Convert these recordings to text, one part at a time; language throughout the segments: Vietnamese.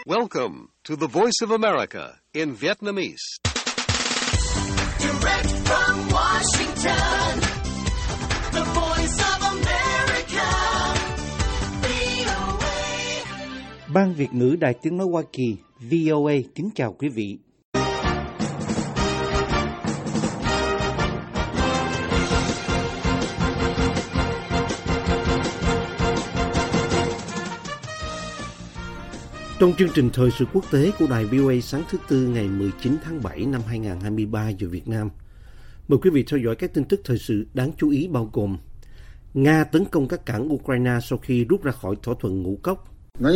Welcome to the Voice of America in Vietnamese. Direct from Washington, the Voice of America, VOA. Ban Việt ngữ Đài Tiếng nói Hoa Kỳ, VOA kính chào quý vị. Trong chương trình thời sự quốc tế của đài VOA sáng thứ Tư ngày 19 tháng 7 năm 2023 giờ Việt Nam, mời quý vị theo dõi các tin tức thời sự đáng chú ý bao gồm: Nga tấn công các cảng Ukraine sau khi rút ra khỏi thỏa thuận Ngũ Cốc.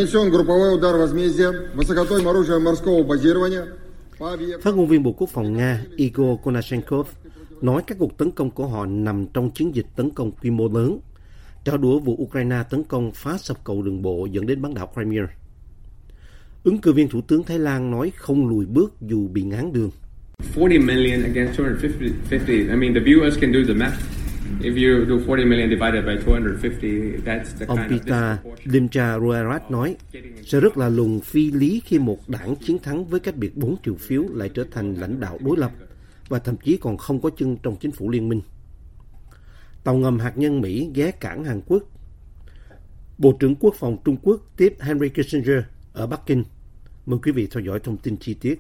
Phát ngôn viên Bộ Quốc phòng Nga Igor Konashenkov nói các cuộc tấn công của họ nằm trong chiến dịch tấn công quy mô lớn, trả đũa vụ Ukraine tấn công phá sập cầu đường bộ dẫn đến bán đảo Crimea. Ứng cử viên Thủ tướng Thái Lan nói không lùi bước dù bị ngáng đường. 40 million against 250. I mean, the viewers can do the math. If you do 40 million divided by 250, that's the Ông kind of Pita Limcha Ruerat nói sẽ rất là lùng phi lý khi một đảng chiến thắng với cách biệt 4 triệu phiếu lại trở thành lãnh đạo đối lập và thậm chí còn không có chân trong chính phủ liên minh. Tàu ngầm hạt nhân Mỹ ghé cảng Hàn Quốc. Bộ trưởng Quốc phòng Trung Quốc tiếp Henry Kissinger ở Bắc Kinh. Mời quý vị theo dõi thông tin chi tiết.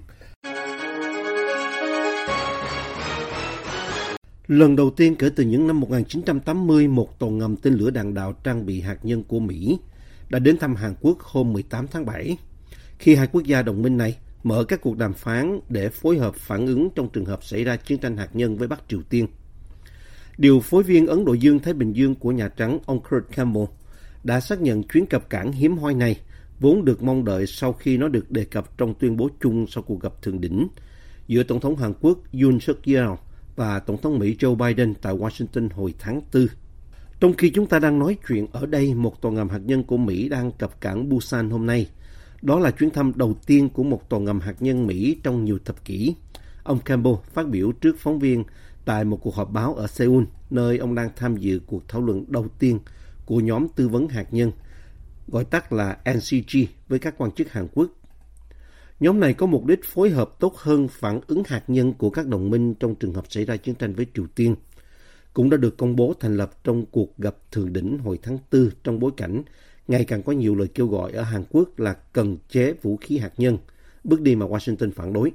Lần đầu tiên kể từ những năm 1980, một tàu ngầm tên lửa đạn đạo trang bị hạt nhân của Mỹ đã đến thăm Hàn Quốc hôm 18 tháng 7, khi hai quốc gia đồng minh này mở các cuộc đàm phán để phối hợp phản ứng trong trường hợp xảy ra chiến tranh hạt nhân với Bắc Triều Tiên. Điều phối viên Ấn Độ Dương-Thái Bình Dương của Nhà Trắng, ông Kurt Campbell, đã xác nhận chuyến cập cảng hiếm hoi này vốn được mong đợi sau khi nó được đề cập trong tuyên bố chung sau cuộc gặp thượng đỉnh giữa Tổng thống Hàn Quốc Yoon suk yeol và Tổng thống Mỹ Joe Biden tại Washington hồi tháng 4. Trong khi chúng ta đang nói chuyện ở đây, một tàu ngầm hạt nhân của Mỹ đang cập cảng Busan hôm nay. Đó là chuyến thăm đầu tiên của một tàu ngầm hạt nhân Mỹ trong nhiều thập kỷ. Ông Campbell phát biểu trước phóng viên tại một cuộc họp báo ở Seoul, nơi ông đang tham dự cuộc thảo luận đầu tiên của nhóm tư vấn hạt nhân, gọi tắt là NCG, với các quan chức Hàn Quốc. Nhóm này có mục đích phối hợp tốt hơn phản ứng hạt nhân của các đồng minh trong trường hợp xảy ra chiến tranh với Triều Tiên, cũng đã được công bố thành lập trong cuộc gặp thượng đỉnh hồi tháng 4 trong bối cảnh ngày càng có nhiều lời kêu gọi ở Hàn Quốc là cần chế vũ khí hạt nhân, bước đi mà Washington phản đối.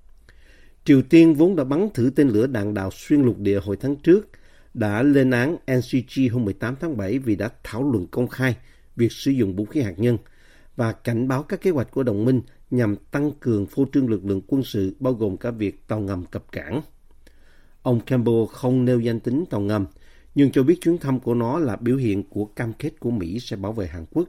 Triều Tiên vốn đã bắn thử tên lửa đạn đạo xuyên lục địa hồi tháng trước, đã lên án NCG hôm 18 tháng 7 vì đã thảo luận công khai việc sử dụng vũ khí hạt nhân và cảnh báo các kế hoạch của đồng minh nhằm tăng cường phô trương lực lượng quân sự, bao gồm cả việc tàu ngầm cập cảng. Ông Campbell không nêu danh tính tàu ngầm, nhưng cho biết chuyến thăm của nó là biểu hiện của cam kết của Mỹ sẽ bảo vệ Hàn Quốc.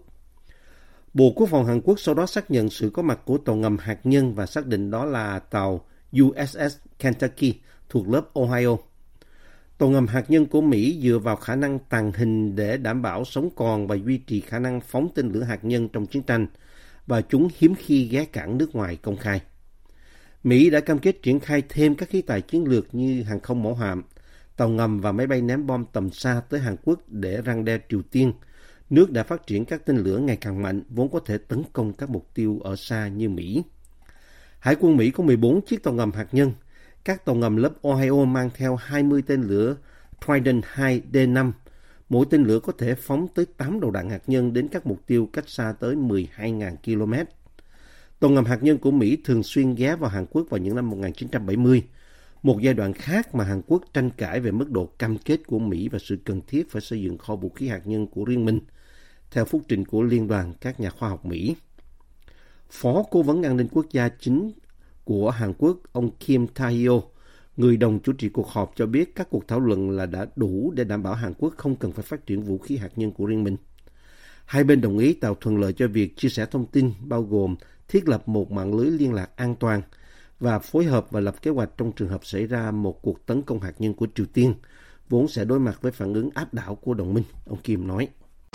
Bộ Quốc phòng Hàn Quốc sau đó xác nhận sự có mặt của tàu ngầm hạt nhân và xác định đó là tàu USS Kentucky thuộc lớp Ohio. Tàu ngầm hạt nhân của Mỹ dựa vào khả năng tàng hình để đảm bảo sống còn và duy trì khả năng phóng tên lửa hạt nhân trong chiến tranh, và chúng hiếm khi ghé cảng nước ngoài công khai. Mỹ đã cam kết triển khai thêm các khí tài chiến lược như hàng không mẫu hạm, tàu ngầm và máy bay ném bom tầm xa tới Hàn Quốc để răn đe Triều Tiên, nước đã phát triển các tên lửa ngày càng mạnh vốn có thể tấn công các mục tiêu ở xa như Mỹ. Hải quân Mỹ có 14 chiếc tàu ngầm hạt nhân. Các tàu ngầm lớp Ohio mang theo 20 tên lửa Trident 2 D5. Mỗi tên lửa có thể phóng tới 8 đầu đạn hạt nhân đến các mục tiêu cách xa tới 12.000 km. Tàu ngầm hạt nhân của Mỹ thường xuyên ghé vào Hàn Quốc vào những năm 1970, một giai đoạn khác mà Hàn Quốc tranh cãi về mức độ cam kết của Mỹ và sự cần thiết phải xây dựng kho vũ khí hạt nhân của riêng mình, theo phúc trình của Liên đoàn các nhà khoa học Mỹ. Phó Cố vấn An ninh Quốc gia chính của Hàn Quốc, ông Kim Tae-hyo, người đồng chủ trì cuộc họp, cho biết các cuộc thảo luận là đã đủ để đảm bảo Hàn Quốc không cần phải phát triển vũ khí hạt nhân của riêng mình. Hai bên đồng ý tạo thuận lợi cho việc chia sẻ thông tin, bao gồm thiết lập một mạng lưới liên lạc an toàn và phối hợp và lập kế hoạch trong trường hợp xảy ra một cuộc tấn công hạt nhân của Triều Tiên, vốn sẽ đối mặt với phản ứng áp đảo của đồng minh, ông Kim nói.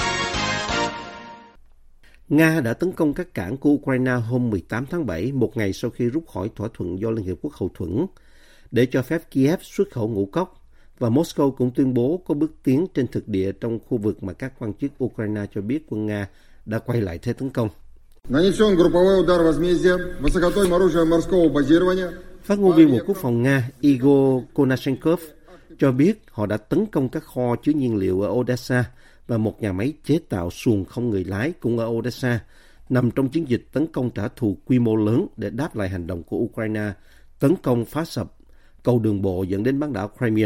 Nga đã tấn công các cảng của Ukraine hôm 18 tháng 7, một ngày sau khi rút khỏi thỏa thuận do Liên Hiệp Quốc hậu thuẫn, để cho phép Kiev xuất khẩu ngũ cốc, và Moscow cũng tuyên bố có bước tiến trên thực địa trong khu vực mà các quan chức Ukraine cho biết quân Nga đã quay lại thế tấn công. Phát ngôn viên Bộ Quốc phòng Nga Igor Konashenkov cho biết họ đã tấn công các kho chứa nhiên liệu ở Odessa và một nhà máy chế tạo xuồng không người lái cũng ở Odessa, nằm trong chiến dịch tấn công trả thù quy mô lớn để đáp lại hành động của Ukraine tấn công phá sập cầu đường bộ dẫn đến bán đảo Crimea.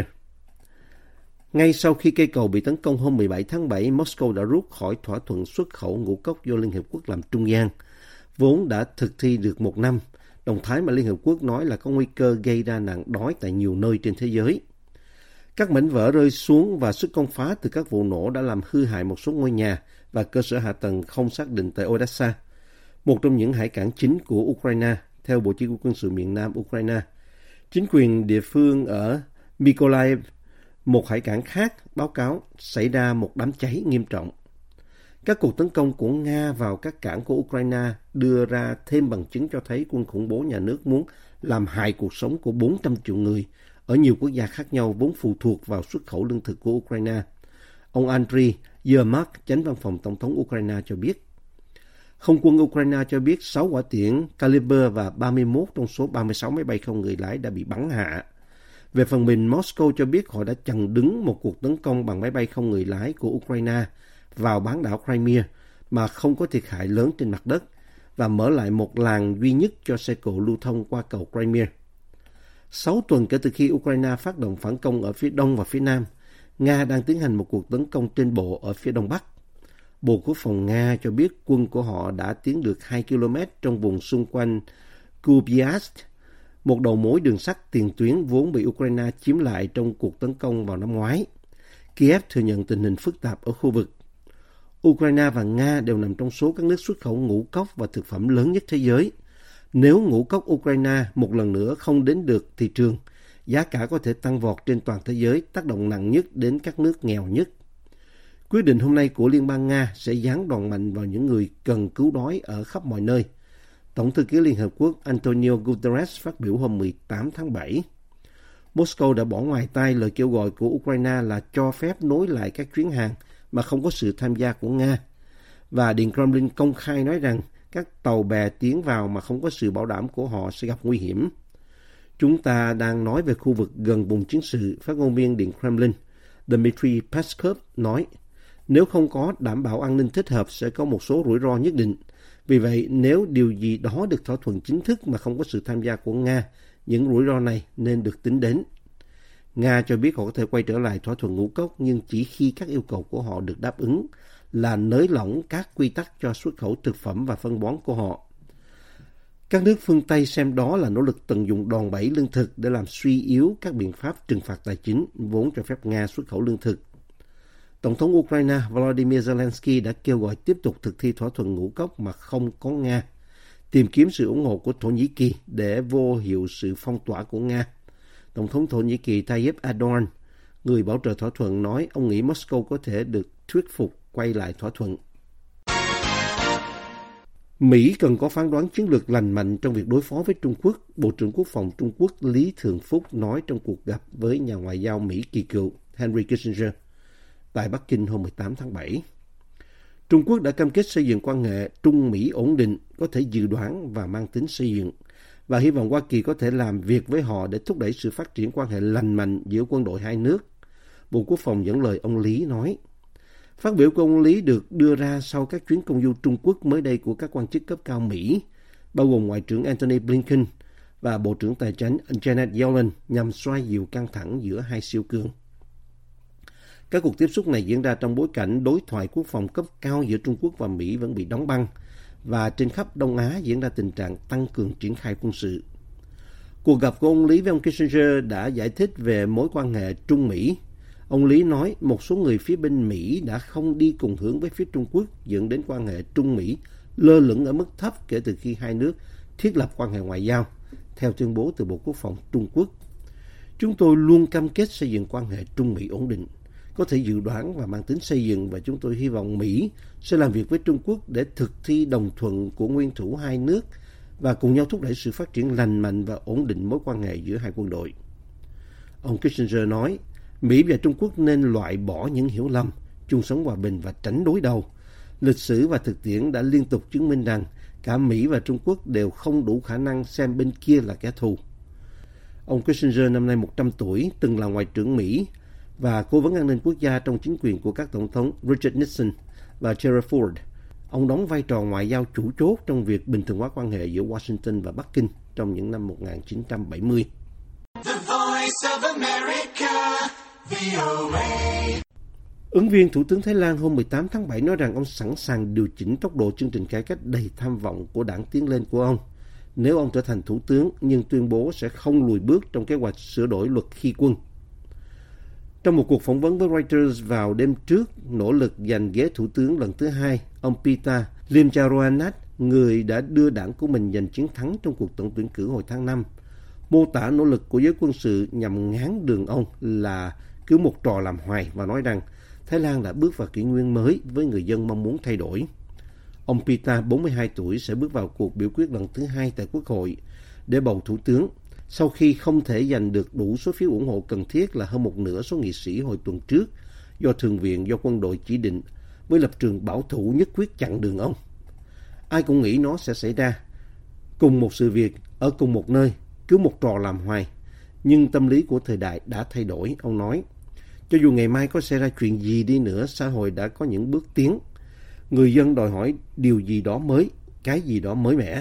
Ngay sau khi cây cầu bị tấn công hôm 17 tháng 7, Moscow đã rút khỏi thỏa thuận xuất khẩu ngũ cốc do Liên Hiệp Quốc làm trung gian, vốn đã thực thi được 1 năm, động thái mà Liên Hiệp Quốc nói là có nguy cơ gây ra nạn đói tại nhiều nơi trên thế giới. Các mảnh vỡ rơi xuống và sức công phá từ các vụ nổ đã làm hư hại một số ngôi nhà và cơ sở hạ tầng không xác định tại Odessa, một trong những hải cảng chính của Ukraine, theo Bộ Chỉ huy Quân sự miền Nam Ukraine. Chính quyền địa phương ở Mykolaiv, một hải cảng khác, báo cáo xảy ra một đám cháy nghiêm trọng. Các cuộc tấn công của Nga vào các cảng của Ukraine đưa ra thêm bằng chứng cho thấy quân khủng bố nhà nước muốn làm hại cuộc sống của 400 triệu người ở nhiều quốc gia khác nhau vốn phụ thuộc vào xuất khẩu lương thực của Ukraine. Ông Andriy Yermak, chánh văn phòng Tổng thống Ukraine cho biết. Không quân Ukraine cho biết 6 quả tiễn Kaliber và 31 trong số 36 máy bay không người lái đã bị bắn hạ. Về phần mình, Moscow cho biết họ đã chặn đứng một cuộc tấn công bằng máy bay không người lái của Ukraine vào bán đảo Crimea mà không có thiệt hại lớn trên mặt đất và mở lại một làn duy nhất cho xe cộ lưu thông qua cầu Crimea. 6 tuần kể từ khi Ukraine phát động phản công ở phía đông và phía nam, Nga đang tiến hành một cuộc tấn công trên bộ ở phía đông bắc. Bộ Quốc phòng Nga cho biết quân của họ đã tiến được 2 km trong vùng xung quanh Kupiansk, một đầu mối đường sắt tiền tuyến vốn bị Ukraine chiếm lại trong cuộc tấn công vào năm ngoái. Kiev thừa nhận tình hình phức tạp ở khu vực. Ukraine và Nga đều nằm trong số các nước xuất khẩu ngũ cốc và thực phẩm lớn nhất thế giới. Nếu ngũ cốc Ukraine một lần nữa không đến được thị trường, giá cả có thể tăng vọt trên toàn thế giới, tác động nặng nhất đến các nước nghèo nhất. Quyết định hôm nay của Liên bang Nga sẽ giáng đòn mạnh vào những người cần cứu đói ở khắp mọi nơi. Tổng thư ký Liên Hợp Quốc Antonio Guterres phát biểu hôm 18 tháng 7. Moscow đã bỏ ngoài tai lời kêu gọi của Ukraine là cho phép nối lại các chuyến hàng mà không có sự tham gia của Nga. Và Điện Kremlin công khai nói rằng các tàu bè tiến vào mà không có sự bảo đảm của họ sẽ gặp nguy hiểm. Chúng ta đang nói về khu vực gần vùng chiến sự, phát ngôn viên Điện Kremlin Dmitry Peskov nói. Nếu không có đảm bảo an ninh thích hợp sẽ có một số rủi ro nhất định. Vì vậy, nếu điều gì đó được thỏa thuận chính thức mà không có sự tham gia của Nga, những rủi ro này nên được tính đến. Nga cho biết họ có thể quay trở lại thỏa thuận ngũ cốc nhưng chỉ khi các yêu cầu của họ được đáp ứng là nới lỏng các quy tắc cho xuất khẩu thực phẩm và phân bón của họ. Các nước phương Tây xem đó là nỗ lực tận dụng đòn bẩy lương thực để làm suy yếu các biện pháp trừng phạt tài chính vốn cho phép Nga xuất khẩu lương thực. Tổng thống Ukraine Volodymyr Zelensky đã kêu gọi tiếp tục thực thi thỏa thuận ngũ cốc mà không có Nga, tìm kiếm sự ủng hộ của Thổ Nhĩ Kỳ để vô hiệu sự phong tỏa của Nga. Tổng thống Thổ Nhĩ Kỳ Tayyip Erdogan, người bảo trợ thỏa thuận, nói ông nghĩ Moscow có thể được thuyết phục quay lại thỏa thuận. Mỹ cần có phán đoán chiến lược lành mạnh trong việc đối phó với Trung Quốc, Bộ trưởng Quốc phòng Trung Quốc Lý Thường Phúc nói trong cuộc gặp với nhà ngoại giao Mỹ kỳ cựu Henry Kissinger tại Bắc Kinh hôm 18 tháng 7. Trung Quốc đã cam kết xây dựng quan hệ Trung-Mỹ ổn định, có thể dự đoán và mang tính xây dựng, và hy vọng Hoa Kỳ có thể làm việc với họ để thúc đẩy sự phát triển quan hệ lành mạnh giữa quân đội hai nước. Bộ Quốc phòng dẫn lời ông Lý nói. Phát biểu của ông Lý được đưa ra sau các chuyến công du Trung Quốc mới đây của các quan chức cấp cao Mỹ, bao gồm Ngoại trưởng Antony Blinken và Bộ trưởng Tài chính Janet Yellen, nhằm xoa dịu căng thẳng giữa hai siêu cường. Các cuộc tiếp xúc này diễn ra trong bối cảnh đối thoại quốc phòng cấp cao giữa Trung Quốc và Mỹ vẫn bị đóng băng, và trên khắp Đông Á diễn ra tình trạng tăng cường triển khai quân sự. Cuộc gặp của ông Lý với ông Kissinger đã giải thích về mối quan hệ Trung-Mỹ. Ông Lý nói một số người phía bên Mỹ đã không đi cùng hướng với phía Trung Quốc, dẫn đến quan hệ Trung-Mỹ lơ lửng ở mức thấp kể từ khi hai nước thiết lập quan hệ ngoại giao, theo tuyên bố từ Bộ Quốc phòng Trung Quốc. Chúng tôi luôn cam kết xây dựng quan hệ Trung-Mỹ ổn định, có thể dự đoán và mang tính xây dựng, và chúng tôi hy vọng Mỹ sẽ làm việc với Trung Quốc để thực thi đồng thuận của nguyên thủ hai nước và cùng nhau thúc đẩy sự phát triển lành mạnh và ổn định mối quan hệ giữa hai quân đội. Ông Kissinger nói, Mỹ và Trung Quốc nên loại bỏ những hiểu lầm, chung sống hòa bình và tránh đối đầu. Lịch sử và thực tiễn đã liên tục chứng minh rằng cả Mỹ và Trung Quốc đều không đủ khả năng xem bên kia là kẻ thù. Ông Kissinger năm nay 100 tuổi, từng là Ngoại trưởng Mỹ và Cố vấn an ninh quốc gia trong chính quyền của các tổng thống Richard Nixon và Gerald Ford. Ông đóng vai trò ngoại giao chủ chốt trong việc bình thường hóa quan hệ giữa Washington và Bắc Kinh trong những năm 1970. The Voice of America, VOA. Ứng viên Thủ tướng Thái Lan hôm 18 tháng 7 nói rằng ông sẵn sàng điều chỉnh tốc độ chương trình cải cách đầy tham vọng của đảng Tiến lên của ông nếu ông trở thành thủ tướng, nhưng tuyên bố sẽ không lùi bước trong kế hoạch sửa đổi luật khi quân. Trong một cuộc phỏng vấn với Reuters vào đêm trước nỗ lực giành ghế thủ tướng lần thứ hai, ông Pita Limjaroenrat, người đã đưa đảng của mình giành chiến thắng trong cuộc tổng tuyển cử hồi tháng 5, mô tả nỗ lực của giới quân sự nhằm ngáng đường ông là cứ một trò làm hoài và nói rằng Thái Lan đã bước vào kỷ nguyên mới với người dân mong muốn thay đổi. Ông Pita, 42 tuổi, sẽ bước vào cuộc biểu quyết lần thứ hai tại Quốc hội để bầu thủ tướng, sau khi không thể giành được đủ số phiếu ủng hộ cần thiết là hơn một nửa số nghị sĩ hồi tuần trước do Thượng viện do quân đội chỉ định, với lập trường bảo thủ nhất quyết chặn đường ông. Ai cũng nghĩ nó sẽ xảy ra. Cùng một sự việc, ở cùng một nơi, cứ một trò làm hoài. Nhưng tâm lý của thời đại đã thay đổi, ông nói. Cho dù ngày mai có xảy ra chuyện gì đi nữa, xã hội đã có những bước tiến. Người dân đòi hỏi điều gì đó mới, cái gì đó mới mẻ.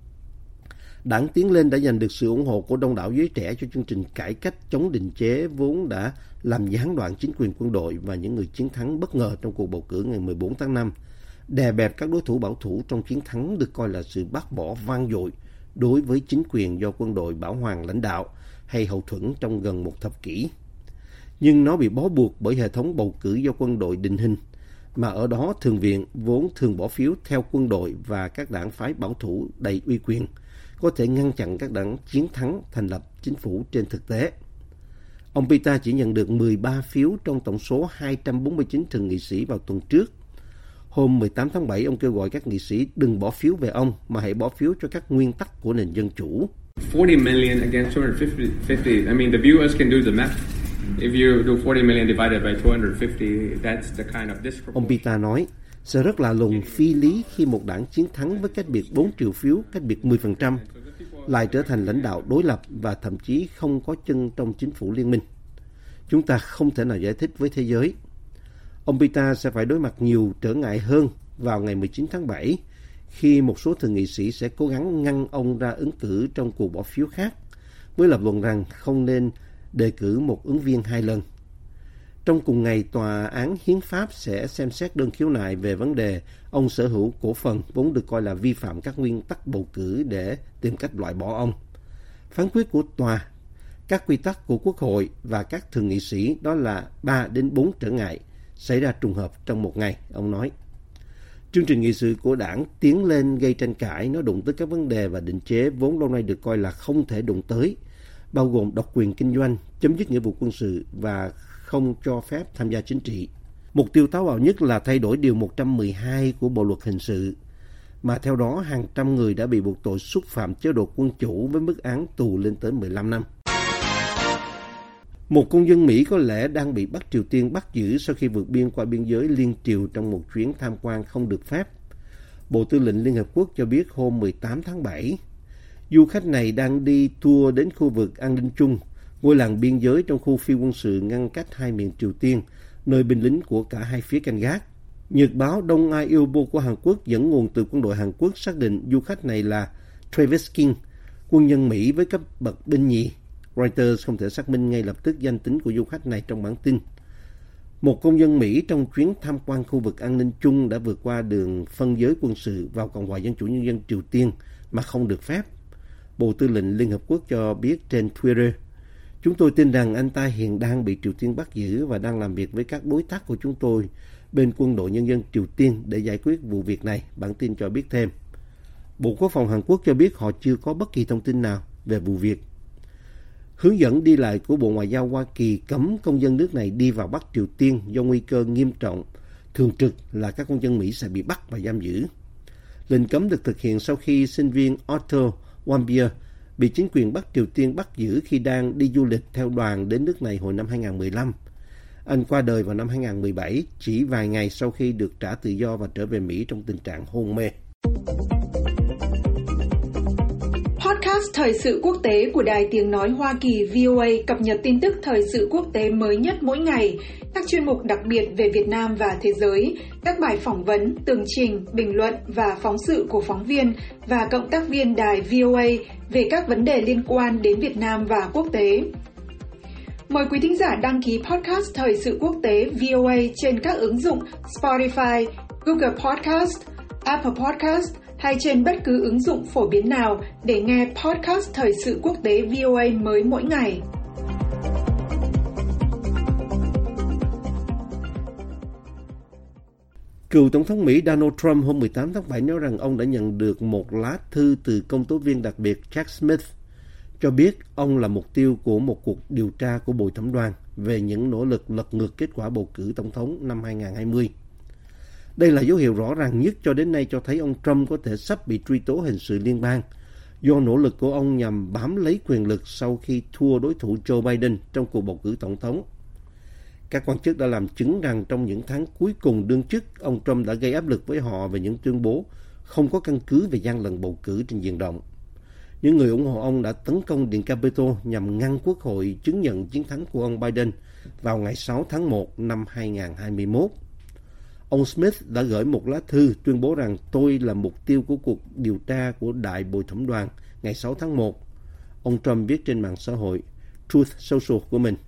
Đảng Tiến lên đã giành được sự ủng hộ của đông đảo giới trẻ cho chương trình cải cách chống định chế vốn đã làm gián đoạn chính quyền quân đội và những người chiến thắng bất ngờ trong cuộc bầu cử ngày 14 tháng 5, đè bẹp các đối thủ bảo thủ trong chiến thắng được coi là sự bác bỏ vang dội đối với chính quyền do quân đội Bảo Hoàng lãnh đạo hay hậu thuẫn trong gần một thập kỷ. Nhưng nó bị bó buộc bởi hệ thống bầu cử do quân đội định hình, mà ở đó Thượng viện vốn thường bỏ phiếu theo quân đội và các đảng phái bảo thủ đầy uy quyền có thể ngăn chặn các đảng chiến thắng thành lập chính phủ trên thực tế. Ông Pita chỉ nhận được 13 phiếu trong tổng số 249 thượng nghị sĩ vào tuần trước. Hôm 18 tháng 7, ông kêu gọi các nghị sĩ đừng bỏ phiếu về ông mà hãy bỏ phiếu cho các nguyên tắc của nền dân chủ. 40 million against 250. I mean, the viewers can do the math. If you do 40 million divided by 250, that's the kind of disproportion. Ông Pita nói, sẽ rất lạ lùng phi lý khi một đảng chiến thắng với cách biệt 4 triệu phiếu, cách biệt 10%, lại trở thành lãnh đạo đối lập và thậm chí không có chân trong chính phủ liên minh. Chúng ta không thể nào giải thích với thế giới. Ông Pita sẽ phải đối mặt nhiều trở ngại hơn vào ngày 19 tháng 7, khi một số thượng nghị sĩ sẽ cố gắng ngăn ông ra ứng cử trong cuộc bỏ phiếu khác, với lập luận rằng không nên đề cử một ứng viên 2 lần. Trong cùng ngày, Tòa án Hiến pháp sẽ xem xét đơn khiếu nại về vấn đề ông sở hữu cổ phần vốn được coi là vi phạm các nguyên tắc bầu cử để tìm cách loại bỏ ông. Phán quyết của tòa, các quy tắc của Quốc hội và các thượng nghị sĩ đó là 3 đến 4 trở ngại xảy ra trùng hợp trong một ngày, ông nói. Chương trình nghị sự của đảng Tiến lên gây tranh cãi, nó đụng tới các vấn đề và định chế vốn lâu nay được coi là không thể đụng tới, bao gồm độc quyền kinh doanh, chấm dứt nghĩa vụ quân sự và không cho phép tham gia chính trị. Mục tiêu táo bạo nhất là thay đổi điều 112 của Bộ luật hình sự, mà theo đó hàng trăm người đã bị buộc tội xúc phạm chế độ quân chủ với mức án tù lên tới 15 năm. Một công dân Mỹ có lẽ đang bị Bắc Triều Tiên bắt giữ sau khi vượt biên qua biên giới liên triều trong một chuyến tham quan không được phép. Bộ Tư lệnh Liên Hợp Quốc cho biết hôm 18 tháng 7, du khách này đang đi tour đến khu vực an ninh chung, ngôi làng biên giới trong khu phi quân sự ngăn cách hai miền Triều Tiên, nơi binh lính của cả hai phía canh gác. Nhật báo Đông Ai Ilbo của Hàn Quốc dẫn nguồn từ quân đội Hàn Quốc xác định du khách này là Travis King, quân nhân Mỹ với cấp bậc binh nhì. Reuters không thể xác minh ngay lập tức danh tính của du khách này trong bản tin. Một công dân Mỹ trong chuyến tham quan khu vực an ninh chung đã vượt qua đường phân giới quân sự vào Cộng hòa Dân chủ Nhân dân Triều Tiên mà không được phép. Bộ Tư lệnh Liên Hợp Quốc cho biết trên Twitter, chúng tôi tin rằng anh ta hiện đang bị Triều Tiên bắt giữ và đang làm việc với các đối tác của chúng tôi bên Quân đội Nhân dân Triều Tiên để giải quyết vụ việc này, bản tin cho biết thêm. Bộ Quốc phòng Hàn Quốc cho biết họ chưa có bất kỳ thông tin nào về vụ việc. Hướng dẫn đi lại của Bộ Ngoại giao Hoa Kỳ cấm công dân nước này đi vào Bắc Triều Tiên do nguy cơ nghiêm trọng, thường trực là các công dân Mỹ sẽ bị bắt và giam giữ. Lệnh cấm được thực hiện sau khi sinh viên Otto Warmbier bị chính quyền Bắc Triều Tiên bắt giữ khi đang đi du lịch theo đoàn đến nước này hồi năm 2015. Anh qua đời vào năm 2017, chỉ vài ngày sau khi được trả tự do và trở về Mỹ trong tình trạng hôn mê. Podcast Thời sự quốc tế của Đài Tiếng Nói Hoa Kỳ VOA cập nhật tin tức thời sự quốc tế mới nhất mỗi ngày, các chuyên mục đặc biệt về Việt Nam và thế giới, các bài phỏng vấn, tường trình, bình luận và phóng sự của phóng viên và cộng tác viên đài VOA về các vấn đề liên quan đến Việt Nam và quốc tế. Mời quý thính giả đăng ký podcast Thời sự quốc tế VOA trên các ứng dụng Spotify, Google Podcast, Apple Podcast hay trên bất cứ ứng dụng phổ biến nào để nghe podcast Thời sự quốc tế VOA mới mỗi ngày. Cựu Tổng thống Mỹ Donald Trump hôm 18 tháng 7 nói rằng ông đã nhận được một lá thư từ công tố viên đặc biệt Jack Smith cho biết ông là mục tiêu của một cuộc điều tra của Bồi thẩm đoàn về những nỗ lực lật ngược kết quả bầu cử tổng thống năm 2020. Đây là dấu hiệu rõ ràng nhất cho đến nay cho thấy ông Trump có thể sắp bị truy tố hình sự liên bang do nỗ lực của ông nhằm bám lấy quyền lực sau khi thua đối thủ Joe Biden trong cuộc bầu cử tổng thống. Các quan chức đã làm chứng rằng trong những tháng cuối cùng đương chức, ông Trump đã gây áp lực với họ về những tuyên bố không có căn cứ về gian lận bầu cử trên diện rộng. Những người ủng hộ ông đã tấn công Điện Capitol nhằm ngăn Quốc hội chứng nhận chiến thắng của ông Biden vào ngày 6 tháng 1 năm 2021. Ông Smith đã gửi một lá thư tuyên bố rằng tôi là mục tiêu của cuộc điều tra của Đại Bồi thẩm đoàn ngày 6 tháng 1. Ông Trump viết trên mạng xã hội Truth Social của mình.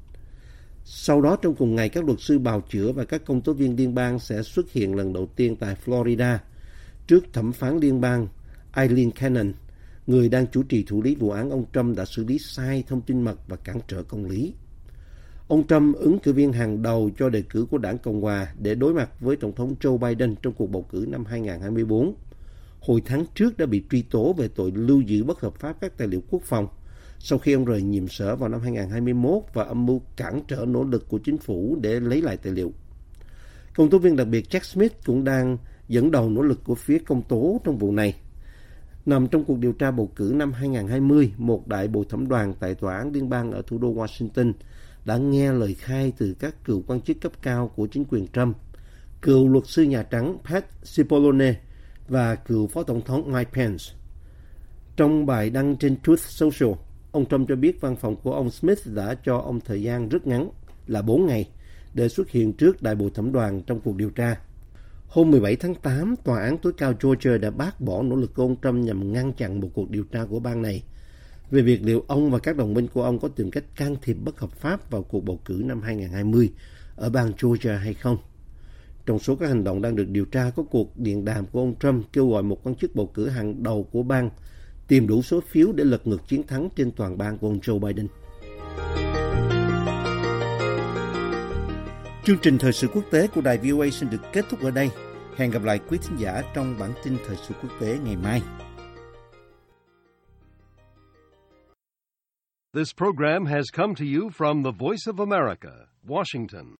Sau đó trong cùng ngày, các luật sư bào chữa và các công tố viên liên bang sẽ xuất hiện lần đầu tiên tại Florida trước thẩm phán liên bang Aileen Cannon, người đang chủ trì thụ lý vụ án ông Trump đã xử lý sai thông tin mật và cản trở công lý. Ông Trump, ứng cử viên hàng đầu cho đề cử của đảng Cộng hòa để đối mặt với Tổng thống Joe Biden trong cuộc bầu cử năm 2024, hồi tháng trước đã bị truy tố về tội lưu giữ bất hợp pháp các tài liệu quốc phòng sau khi ông rời nhiệm sở vào năm 2021 và âm mưu cản trở nỗ lực của chính phủ để lấy lại tài liệu. Công tố viên đặc biệt Jack Smith cũng đang dẫn đầu nỗ lực của phía công tố trong vụ này. Nằm trong cuộc điều tra bầu cử năm 2020, một đại bồi thẩm đoàn tại tòa án liên bang ở thủ đô Washington đã nghe lời khai từ các cựu quan chức cấp cao của chính quyền Trump, cựu luật sư Nhà Trắng Pat Cipollone và cựu phó tổng thống Mike Pence. Trong bài đăng trên Truth Social, ông Trump cho biết văn phòng của ông Smith đã cho ông thời gian rất ngắn là 4 ngày để xuất hiện trước đại bồi thẩm đoàn trong cuộc điều tra. Hôm 17 tháng 8, Tòa án tối cao Georgia đã bác bỏ nỗ lực của ông Trump nhằm ngăn chặn một cuộc điều tra của bang này về việc liệu ông và các đồng minh của ông có tìm cách can thiệp bất hợp pháp vào cuộc bầu cử năm 2020 ở bang Georgia hay không. Trong số các hành động đang được điều tra có cuộc điện đàm của ông Trump kêu gọi một quan chức bầu cử hàng đầu của bang tìm đủ số phiếu để lật ngược chiến thắng trên toàn bang của ông Joe Biden. Chương trình thời sự quốc tế của đài VOA xin được kết thúc ở đây. Hẹn gặp lại quý thính giả trong bản tin thời sự quốc tế ngày mai. This program has come to you from the Voice of America, Washington.